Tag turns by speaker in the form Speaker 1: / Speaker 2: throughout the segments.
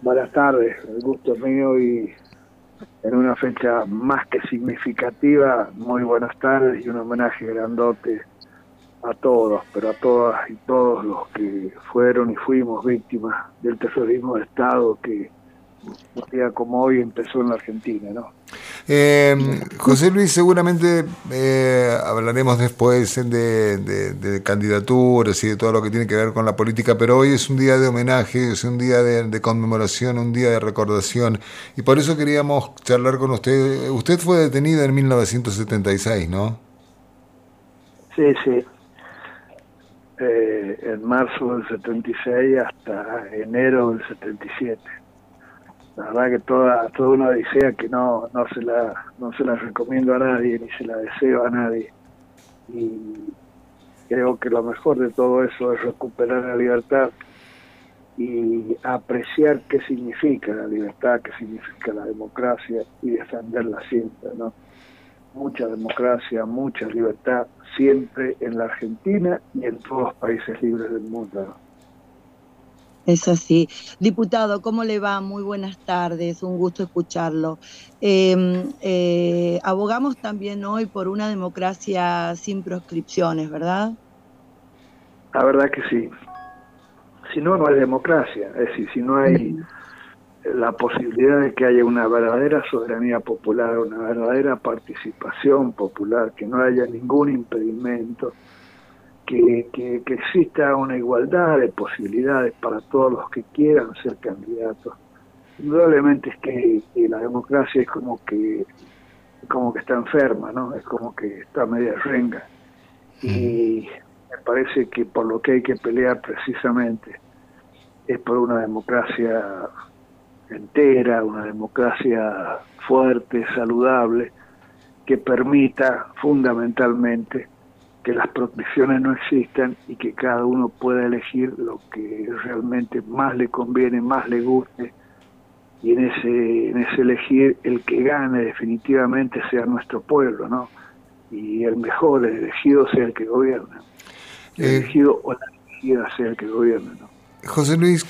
Speaker 1: Buenas tardes, el gusto es mío y en una fecha más que significativa, muy buenas tardes y un homenaje grandote a todos, pero a todas y todos los que fueron y fuimos víctimas del terrorismo de Estado que un día como hoy empezó en la Argentina, ¿no?
Speaker 2: José Luis, seguramente hablaremos después de candidaturas y de todo lo que tiene que ver con la política, pero hoy es un día de homenaje, es un día de conmemoración, un día de recordación, y por eso queríamos charlar con usted. Usted fue detenido en 1976, ¿no?
Speaker 1: Sí, sí, en marzo del 76 hasta enero del 77. La verdad que toda una odisea que no se la recomiendo a nadie, ni se la deseo a nadie. Y creo que lo mejor de todo eso es recuperar la libertad y apreciar qué significa la libertad, qué significa la democracia y defenderla siempre, ¿no? Mucha democracia, mucha libertad, siempre en la Argentina y en todos los países libres del mundo, ¿no?
Speaker 3: Es así. Diputado, ¿cómo le va? Muy buenas tardes, un gusto escucharlo. Abogamos también hoy por una democracia sin proscripciones, ¿verdad?
Speaker 1: La verdad que sí. Si no, no hay democracia. Es decir, si no hay la posibilidad de que haya una verdadera soberanía popular, una verdadera participación popular, que no haya ningún impedimento, que exista una igualdad de posibilidades para todos los que quieran ser candidatos. Indudablemente es que la democracia es como que está enferma, ¿no? Es como que está media renga. Y me parece que por lo que hay que pelear precisamente es por una democracia entera, una democracia fuerte, saludable, que permita fundamentalmente que las proscripciones no existan y que cada uno pueda elegir lo que realmente más le conviene, más le guste, y en ese elegir el que gane definitivamente sea nuestro pueblo, ¿no? Y el mejor, el elegido sea el que gobierna, el elegido o la elegida sea el que gobierna, ¿no?
Speaker 2: José Luis,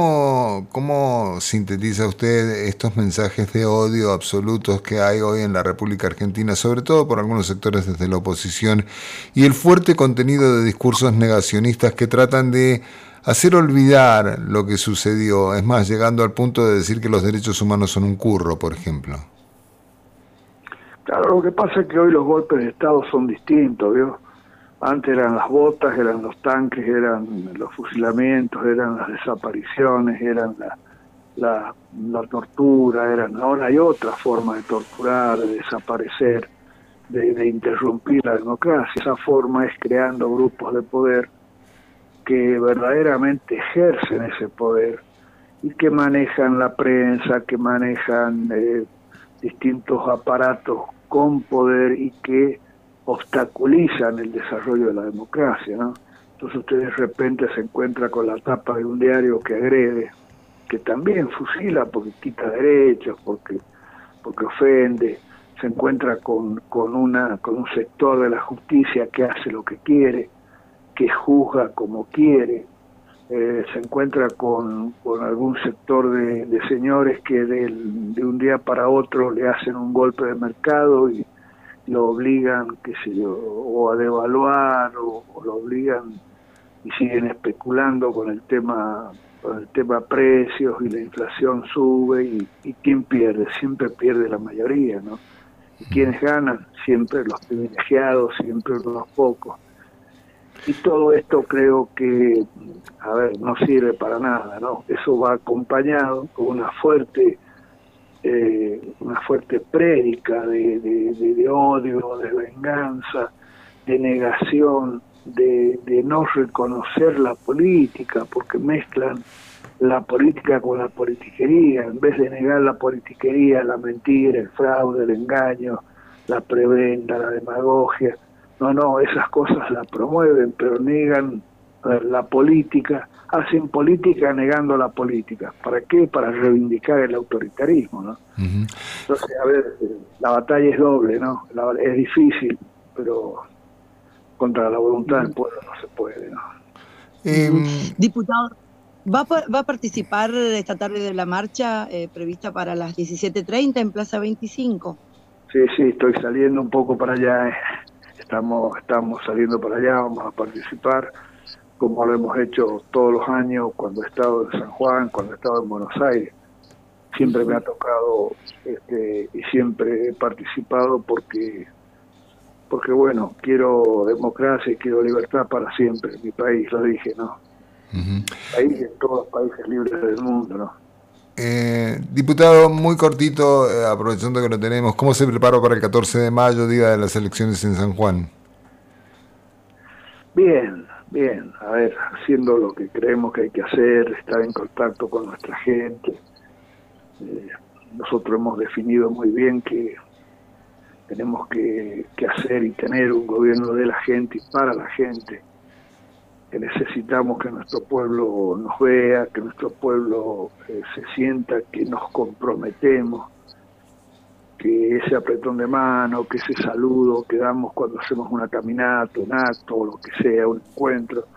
Speaker 2: ¿cómo sintetiza usted estos mensajes de odio absolutos que hay hoy en la República Argentina, sobre todo por algunos sectores desde la oposición, y el fuerte contenido de discursos negacionistas que tratan de hacer olvidar lo que sucedió? Es más, llegando al punto de decir que los derechos humanos son un curro, por ejemplo.
Speaker 1: Claro, lo que pasa es que hoy los golpes de Estado son distintos, ¿vio? Antes eran las botas, eran los tanques, eran los fusilamientos, eran las desapariciones, eran la tortura, ahora hay otra forma de torturar, de desaparecer, de interrumpir la democracia. Esa forma es creando grupos de poder que verdaderamente ejercen ese poder y que manejan la prensa, que manejan distintos aparatos con poder y que obstaculizan el desarrollo de la democracia, ¿no? Entonces usted de repente se encuentra con la tapa de un diario que agrede, que también fusila porque quita derechos, porque ofende, se encuentra con un sector de la justicia que hace lo que quiere, que juzga como quiere, se encuentra con algún sector de señores que de un día para otro le hacen un golpe de mercado y lo obligan, qué sé yo, o a devaluar o lo obligan y siguen especulando con el tema precios y la inflación sube y ¿quién pierde? Siempre pierde la mayoría, ¿no? ¿Y quiénes ganan? Siempre los privilegiados, siempre unos pocos. Y todo esto creo que, no sirve para nada, ¿no? Eso va acompañado con una fuerte prédica de odio, de venganza, de negación, de no reconocer la política, porque mezclan la política con la politiquería, en vez de negar la politiquería, la mentira, el fraude, el engaño, la prebenda, la demagogia. No, esas cosas las promueven, pero negan la política, hacen política negando la política. ¿Para qué? Para reivindicar el autoritarismo, ¿no? Uh-huh. Entonces, la batalla es doble, ¿no? Es difícil, pero contra la voluntad del pueblo no se puede, ¿no?
Speaker 3: Diputado, ¿Va a participar esta tarde de la marcha prevista para las 17:30 en Plaza 25?
Speaker 1: Sí, sí, estoy saliendo un poco para allá. Estamos saliendo para allá, vamos a participar, como lo hemos hecho todos los años cuando he estado en San Juan, cuando he estado en Buenos Aires. Siempre me ha tocado y siempre he participado porque bueno, quiero democracia y quiero libertad para siempre en mi país, lo dije, ¿no? País en todos los países libres del mundo, ¿no?
Speaker 2: Diputado, muy cortito, aprovechando que lo tenemos, ¿cómo se preparó para el 14 de mayo, día de las elecciones en San Juan?
Speaker 1: Bien, bien, a ver, haciendo lo que creemos que hay que hacer, estar en contacto con nuestra gente. Nosotros hemos definido muy bien que tenemos que hacer y tener un gobierno de la gente y para la gente, que necesitamos que nuestro pueblo nos vea, que nuestro pueblo se sienta que nos comprometemos, que ese apretón de mano, que ese saludo que damos cuando hacemos una caminata, un acto, o lo que sea, un encuentro,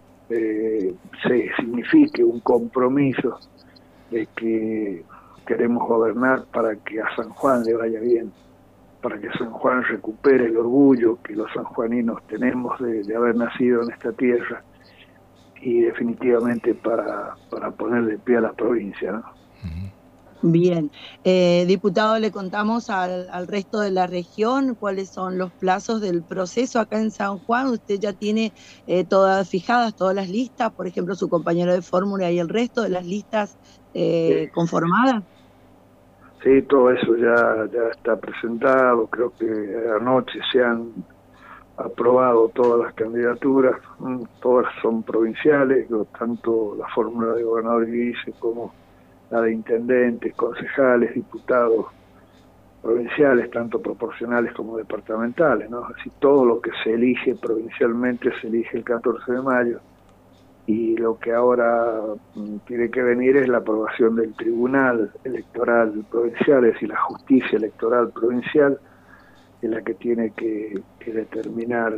Speaker 1: se signifique un compromiso de que queremos gobernar para que a San Juan le vaya bien, para que San Juan recupere el orgullo que los sanjuaninos tenemos de haber nacido en esta tierra y definitivamente para poner de pie a la provincia, ¿no?
Speaker 3: Bien. Diputado, le contamos al resto de la región cuáles son los plazos del proceso acá en San Juan. Usted ya tiene todas fijadas, todas las listas, por ejemplo, su compañero de fórmula y el resto de las listas conformadas.
Speaker 1: Sí, todo eso ya está presentado. Creo que anoche se han aprobado todas las candidaturas, todas son provinciales, tanto la fórmula de gobernador y vice como la de intendentes, concejales, diputados provinciales, tanto proporcionales como departamentales, ¿no? Así todo lo que se elige provincialmente se elige el 14 de mayo. Y lo que ahora tiene que venir es la aprobación del Tribunal Electoral Provincial, es decir, la justicia electoral provincial, es la que tiene que determinar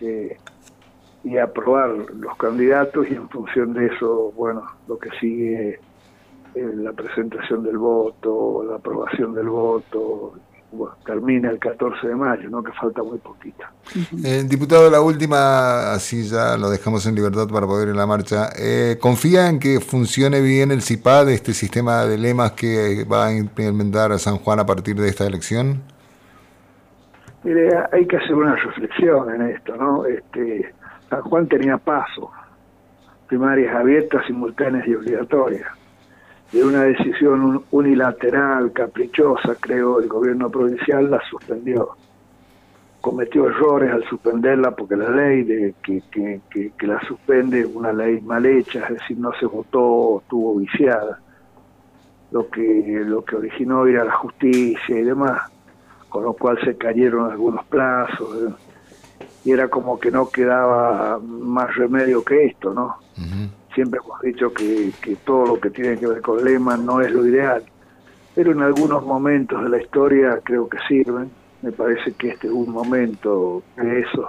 Speaker 1: y aprobar los candidatos, y en función de eso, bueno, lo que sigue es la presentación del voto, la aprobación del voto. Bueno, termina el 14 de mayo, ¿no? Que falta muy poquito.
Speaker 2: Diputado, la última, así ya lo dejamos en libertad para poder ir a la marcha. ¿Confía en que funcione bien el CIPAD, este sistema de lemas que va a implementar a San Juan a partir de esta elección?
Speaker 1: Mire, hay que hacer una reflexión en esto, ¿no? San Juan tenía paso, primarias abiertas, simultáneas y obligatorias. De una decisión unilateral, caprichosa, creo, el gobierno provincial la suspendió. Cometió errores al suspenderla porque la ley que la suspende es una ley mal hecha, es decir, no se votó, estuvo viciada, lo que originó ir a la justicia y demás, con lo cual se cayeron algunos plazos, y era como que no quedaba más remedio que esto, ¿no? Siempre hemos dicho que todo lo que tiene que ver con lemas no es lo ideal, pero en algunos momentos de la historia creo que sirven. Me parece que este es un momento de esos,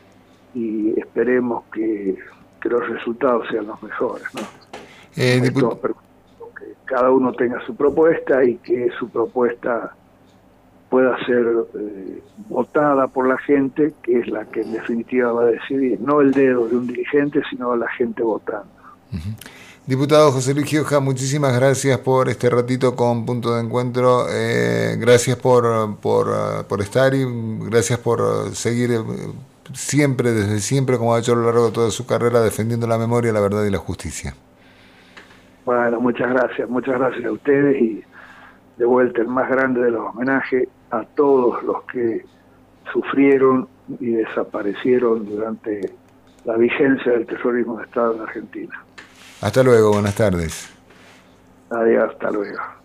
Speaker 1: y esperemos que los resultados sean los mejores, ¿no? Que cada uno tenga su propuesta y que su propuesta pueda ser votada por la gente, que es la que en definitiva va a decidir, no el dedo de un dirigente, sino la gente votando.
Speaker 2: Diputado José Luis Gioja, muchísimas gracias por este ratito con Punto de Encuentro. Gracias por estar, y gracias por seguir siempre, desde siempre, como ha hecho a lo largo de toda su carrera, defendiendo la memoria, la verdad y la justicia.
Speaker 1: Bueno, muchas gracias a ustedes, y de vuelta el más grande de los homenajes a todos los que sufrieron y desaparecieron durante la vigencia del terrorismo de Estado en Argentina.
Speaker 2: Hasta luego, buenas tardes.
Speaker 1: Adiós, hasta luego.